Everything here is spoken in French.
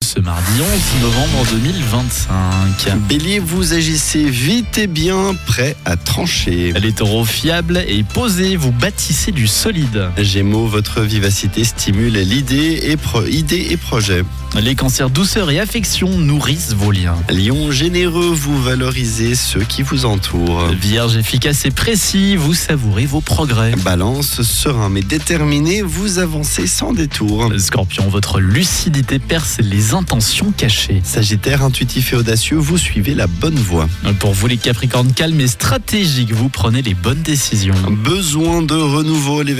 ce mardi 11 novembre 2025. Bélier, vous agissez vite et bien, prêt à trancher. Les taureaux, fiables et posés, vous bâtissez du solide. Gémeaux, votre vivacité stimule l'idée et projets. Les cancers, douceur et affection nourrissent vos liens. Lion, généreux, vous valorisez ceux qui vous entourent. Vierge, efficace et précis, vous savourez vos progrès. Balance, serein mais déterminé, vous avancez sans détour. Scorpion, votre lucidité perce les intentions cachées. Sagittaire, intuitif et audacieux, vous suivez la bonne voie. Pour vous les Capricornes, calmes et stratégiques, vous prenez les bonnes décisions. Besoin de renouveau, les